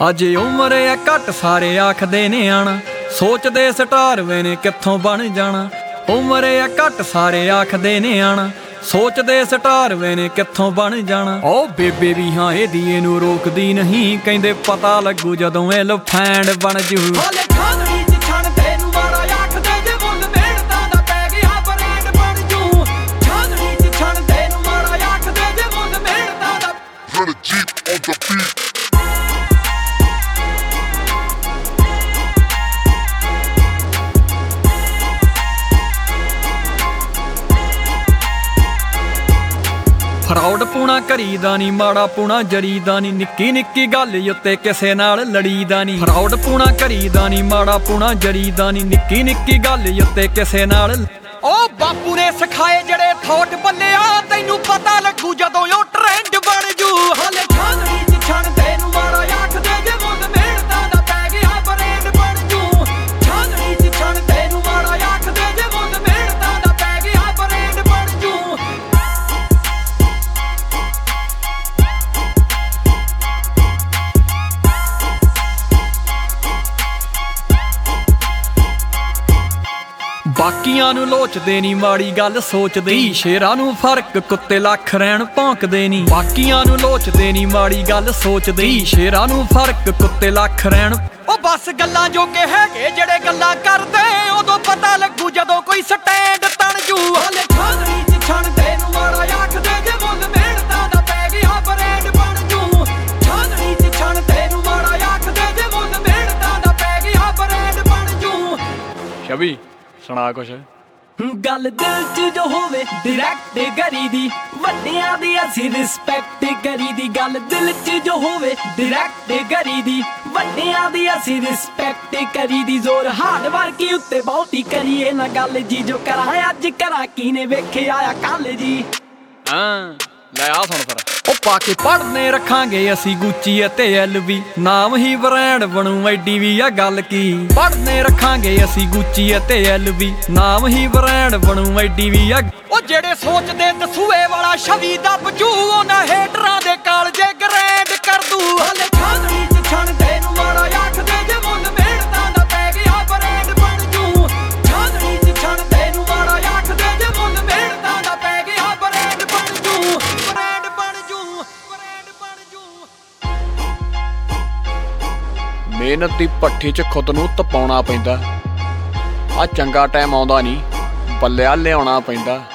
ਅਜੇ ਉਮਰ ਆ ਘੱਟ ਸਾਰੇ ਆਖਦੇ ਨੇ ਆਣਾ, ਸੋਚਦੇ ਸਟਾਰ ਵੇ ਨੇ ਕਿੱਥੋਂ ਬਣ ਜਾਣਾ। ਉਮਰ ਆ ਘੱਟ ਸਾਰੇ ਆਖਦੇ ਨੇ ਆਣਾ, ਸੋਚਦੇ ਸਟਾਰ ਵੇ ਨੇ ਕਿੱਥੋਂ ਬਣ ਜਾਣਾ। ਓ ਬੇਬੇ ਵੀ ਹਾਂ ਇਹਦੀ ਇਹਨੂੰ ਰੋਕਦੀ ਨਹੀਂ, ਕਹਿੰਦੇ ਪਤਾ ਲੱਗੂ ਜਦੋਂ ਇਹ ਲਫੈਂਡ ਬਣ ਜੂ। ਫਰਾਉਡ ਪੂਣਾ ਕਰੀਦਾ ਨੀ, ਮਾੜਾ ਪੂਣਾ ਜਰੀਦਾ ਨੀ, ਨਿੱਕੀ ਨਿੱਕੀ ਗੱਲ ਉੱਤੇ ਕਿਸੇ ਨਾਲ ਲੜੀਦਾ ਨੀ। ਫਰਾਉਡ ਪੂਣਾ ਕਰੀਦਾ ਨੀ, ਮਾੜਾ ਪੂਣਾ ਜਰੀਦਾ ਨੀ, ਨਿੱਕੀ ਨਿੱਕੀ ਗੱਲ ਉੱਤੇ ਕਿਸੇ ਨਾਲ। ਓ ਬਾਪੂ ਨੇ ਸਿਖਾਏ ਜਿਹੜੇ ਥੋਟ ਬੱਲਿਆ, ਤੈਨੂੰ ਪਤਾ ਲੱਗੂ ਜਦੋਂ ਉਹ ਟ੍ਰੈਂਡ ਬਣ ਜੂ। ਹਾਲੇ ਛਾਨਣੀ ਚ ਛਣ ਤੈਨੂੰ ਮਾੜਾ ਆਖਦੇ ਜੇ ਮੁੱਲ ਮਿਹਨਤਾਂ ਦਾ ਪੈ ਗਿਆ ਬਰੇਂਡ ਬਣ ਜੂ। ਛਾਨਣੀ ਚ ਛਣ ਤੈਨੂੰ ਮਾੜਾ ਆਖਦੇ ਜੇ ਮੁੱਲ ਮਿਹਨਤਾਂ ਦਾ ਪੈ ਗਿਆ ਬਰੇਂਡ ਬਣ ਜੂ। ਬਾਕੀਆਂ ਨੂੰ ਲੋਚਦੇ ਨੀ, ਮਾੜੀ ਗੱਲ ਸੋਚਦੇ ਨੀ, ਸ਼ੇਰਾਂ ਨੂੰ ਫਰਕ ਕੁੱਤੇ ਲੱਖ ਰਹਿਣ ਭੌਂਕਦੇ ਨੀ। ਬਾਕੀਆਂ ਨੂੰ ਲੋਚਦੇ ਨੀ, ਮਾੜੀ ਗੱਲ ਸੋਚਦੇ ਨੀ, ਸ਼ੇਰਾਂ ਨੂੰ ਫਰਕ ਕੁੱਤੇ ਲੱਖ ਰਹਿਣ। ਉਹ ਬਸ ਗੱਲਾਂ ਜੋਗੇ ਹੈਗੇ ਜਿਹੜੇ ਗੱਲਾਂ ਕਰਦੇ, ਉਦੋਂ ਪਤਾ ਲੱਗੂ ਜਦੋਂ ਕੋਈ ਸਟੈਂਡ ਤਣ ਜੂ। ਹਾਲੇ ਛਾਨਣੀ ਚ ਛਣ ਤੈਨੂੰ ਮਾੜਾ ਆਖਦੇ ਜੇ ਮੁੱਲ ਮਿਹਨਤਾਂ ਦਾ ਪੈ ਗਿਆ ਬਰੇਂਡ ਬਣ ਜੂ। ਛਾਨਣੀ ਚ ਛਣ ਤੈਨੂੰ ਮਾੜਾ ਆਖਦੇ ਜੇ ਮੁੱਲ ਮਿਹਨਤਾਂ ਦਾ ਪੈ ਗਿਆ ਬਰੇਂਡ ਬਣ ਜੂ। ਸ਼ਬੀ ਸੁਣਾ ਕੁਛ ਗੱਲ ਦਿਲ ਚ ਜੋ ਹੋਵੇ ਡਾਇਰੈਕਟ ਕਰੀ ਦੀ, ਵੱਡਿਆਂ ਦੀ ਅਸੀਂ ਰਿਸਪੈਕਟ ਕਰੀ ਦੀ। ਗੱਲ ਦਿਲ ਚ ਜੋ ਹੋਵੇ ਡਾਇਰੈਕਟ ਕਰੀ ਦੀ, ਵੱਡਿਆਂ ਦੀ ਅਸੀਂ ਰਿਸਪੈਕਟ ਕਰੀ ਦੀ। ਜ਼ੋਰ ਹਾਰਡ ਵਰਕ ਉੱਤੇ ਬਹੁਤੀ ਕਰੀਏ ਨਾ ਗੱਲ ਜੀ, ਜੋ ਕਰਾਂ ਅੱਜ ਕਰਾਂ ਕੀ ਨੇ ਵੇਖਿਆ ਆ ਕੱਲ ਜੀ। ਲੈ ਆ ਸੁਣ ਫਿਰ। ਉਹ ਪਾ ਕੇ ਪੜਨੇ ਰੱਖਾਂਗੇ ਅਸੀਂ ਗੁੱਚੀ ਅਤੇ LV, ਨਾਮ ਹੀ ਬ੍ਰਾਂਡ ਬਣੂ ਐਡੀ ਵੀ ਆ ਗੱਲ ਕੀ। ਪੜਨੇ ਰੱਖਾਂਗੇ ਅਸੀਂ ਗੁੱਚੀ ਅਤੇ LV, ਨਾਮ ਹੀ ਬ੍ਰਾਂਡ ਬਣੂ ਐਡੀ ਵੀ ਆ। ਉਹ ਜਿਹੜੇ ਸੋਚਦੇ ਦਸੂਏ ਵਾਲਾ ਛਵੀ ਦੱਬ ਜੂ, ਉਹਨਾਂ ਹੇਟਰਾਂ ਦੇ ਕਾਲਜੇ ਗ੍ਰੈਂਡ ਕਰ ਦੂ। ਹਾਲੇ ਛਾਨਣੀ ਚ ਛਣ ਤੈਨੂੰ ਮਾੜਾ ਆਖਦੇ ਜੇ ਮੁੱਲ ਮਿਹਨਤਾਂ ਦਾ ਪੈ ਗਿਆ ਬ੍ਰਾਂਡ ਬਣ ਜੂ। ਛਾਨਣੀ ਚ ਛਣ ਤੈਨੂੰ ਮਾੜਾ ਆਖਦੇ ਜੇ ਮੁੱਲ ਮਿਹਨਤਾਂ ਦਾ ਪੈ ਗਿਆ ਬ੍ਰਾਂਡ ਬਣ ਜੂ। ਬ੍ਰਾਂਡ ਬਣ ਜੂ, ਬ੍ਰਾਂਡ ਬਣ ਜੂ। ਮਿਹਨਤ ਦੀ ਭੱਠੀ 'ਚ ਖੁਦ ਨੂੰ ਤਪਾਉਣਾ ਪੈਂਦਾ, ਆ ਚੰਗਾ ਟਾਈਮ ਆਉਂਦਾ ਨਹੀਂ, ਬੱਲਿਆ ਲਿਆਉਣਾ ਪੈਂਦਾ।